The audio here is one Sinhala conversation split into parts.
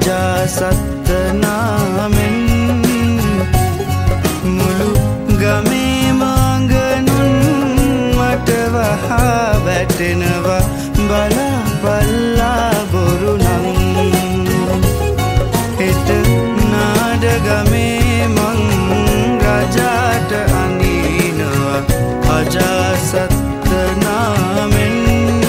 අජාසත්ත නාමෙන් මුළු ගමේ මඟනුන් මට වහා වැටෙනවා බලපල්ලා බොරු නම් හෙට නාඩගමේ මං රජාට අඳිනවා අජාසත්ත නාමෙන්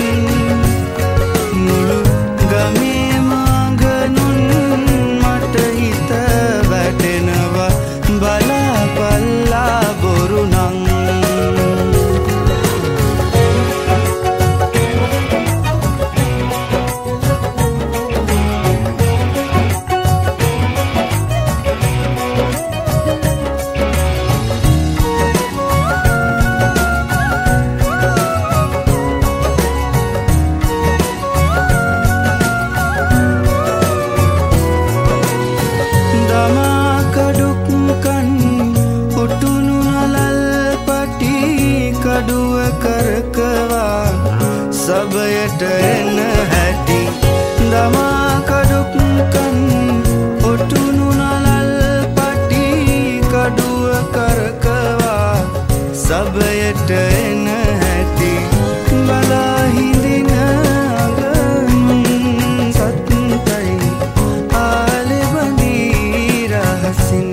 මුළු ගමේ මඟනුන් මට හිත වැටෙනවා බලපල්ලා බොරු නම් කඩුව කරකවා සබයට එන හැටි දමා කඩුක්කන් ඔටුනු නලල් පටි කඩුව කරකවා සබයට එන හැටි බලා හිඳින අගනුන් සත්තයි ආලෙබඳී රහසින්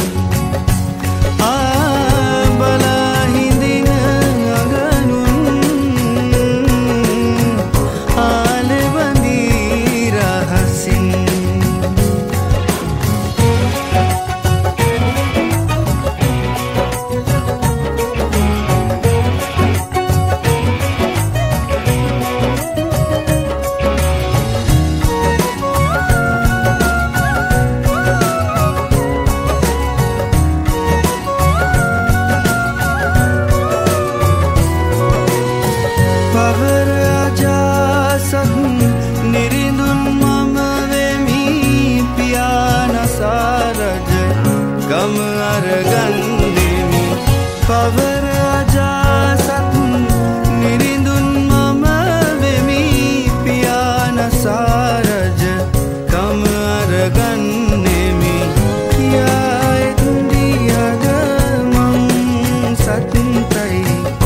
පවර අජාසත් නිරිඳුන් මම වෙමි පියානසා රජ ගම අරගන්නෙමි පවර අජාසත් නිරිඳුන් මම වෙමි පියානසා රජ ගම අරගන්නෙමි කියා එන්දියද මං සත්තයි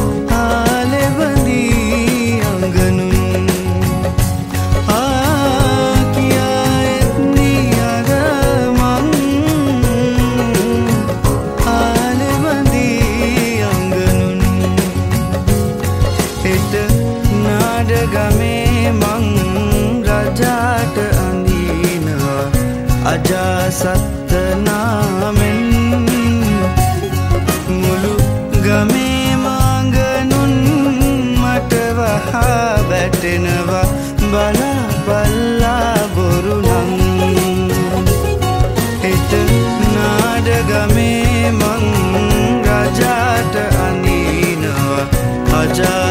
නාඩගමේ මං රජාට අඳිනවා අජාසත්ත නාමෙන් මුළු ගමේ මඟනුන් මට වහා වැටෙනවා බලපල්ලා බොරු නම් හෙට නාඩගමේ මං රජාට අඳිනවා අජා